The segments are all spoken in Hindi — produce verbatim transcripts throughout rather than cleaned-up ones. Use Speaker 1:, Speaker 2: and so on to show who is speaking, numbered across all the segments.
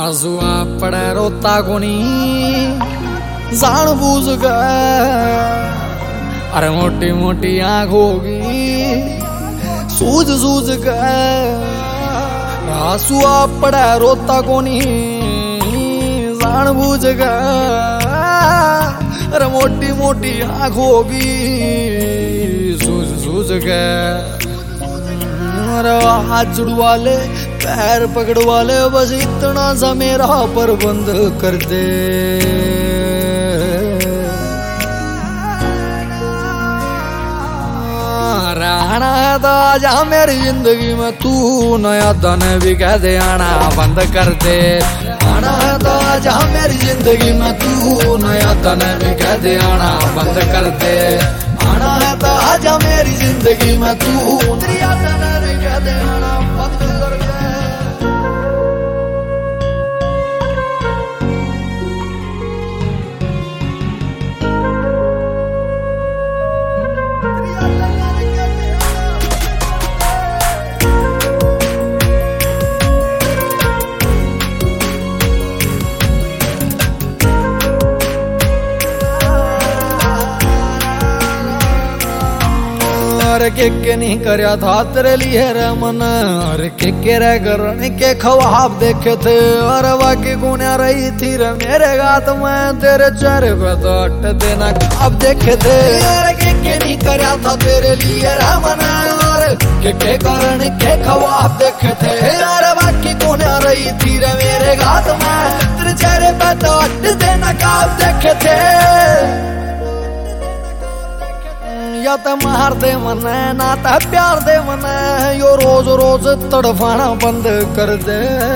Speaker 1: आंसुआ पड़े रोता कोनी जान बूझ गए। अरे मोटी मोटी आंख होगी सूझ सूझ गए। आंसुआ पड़े रोता कोनी जान बूझ गए। अरे मोटी मोटी आंख होगी सूझ सूझ गए। अरे हाथ जुड़वा ले पैर पकड़वा ले बस इतना सा मेरा प्रबंध कर दे। राणा है तो आजा मेरी जिंदगी में तू नया धन भी कह दे आना बंद कर दे। आना है तो आजा मेरी जिंदगी में तू नया धन भी कह दे आना बंद कर दे। आना है तो आजा मेरी जिंदगी में तू नया धन भी कह दे आना बंद कर दे। अरे के के नहीं करया था तेरे लिए रे मन। अरे के के रे करने के ख्वाब देखे थे। अरे वाकई गुनिया रही थी रे मेरे गात में तेरे चेहरे पे तो अट देना अब देखे थे। अरे के के नहीं करया था तेरे लिए रे मन। अरे के के करने के ख्वाब देखे थे। अरे वाकई गुनिया रही थी रे मेरे गात में तेरे चेहरे पे तो अट देना अब देखे थे। या तो मार दे मन ना तो प्यार दे मन यो रोज रोज तड़फाना बंद कर दे।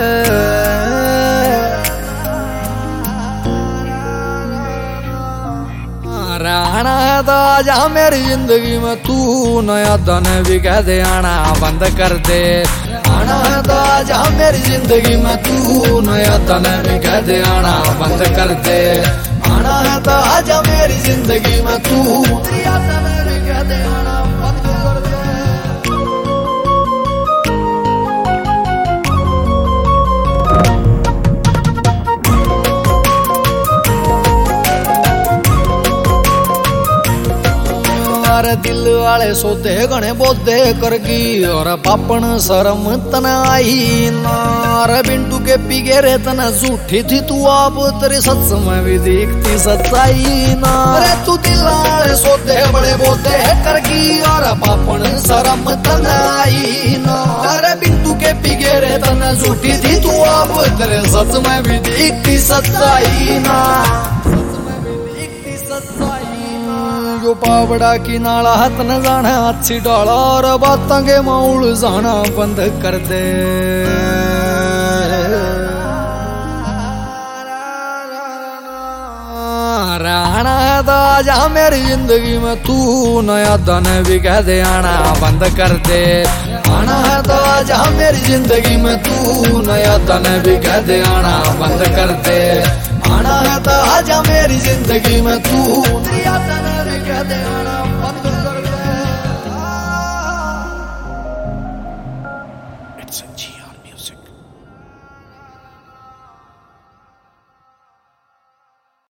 Speaker 1: राणा है तो आजा मेरी जिंदगी में तू नया धन भी कह दे आना बंद कर दे। आना है तो आजा मेरी जिंदगी में तू नया धन भी कह दे आना बंद कर दे। आना है तो आजा मेरी जिंदगी में तू नया धन भी कह दे आना बंद कर दे। अरे दिल वाले सोते घने बोधे करगी और पापन शर्म तना आई ना। अरे बिंटू के पीगे रे तना झूठी थी तू आप तेरे सच में भी दिखती सच्चाई ना। अरे तू दिल वाले सोते बड़े बोधे करगी और पापन शर्म तना आई ना। अरे बिंटू के पीगे रे तना झूठी थी तू आप तेरे सच में भी दिखती सच्चाई ना। जो पावड़ा की नाला हाथ न जाना अच्छी डाला और बातों के माउल जाना बंद कर दे। राणा है तो आजा मेरी जिंदगी में तू नया धन भी कह दे आना बंद कर दे। आना है तो आजा मेरी जिंदगी में तू नया धन भी कह दे आना बंद कर दे। आना है तो आजा मेरी जिंदगी में तू नया धन भी कह दे आना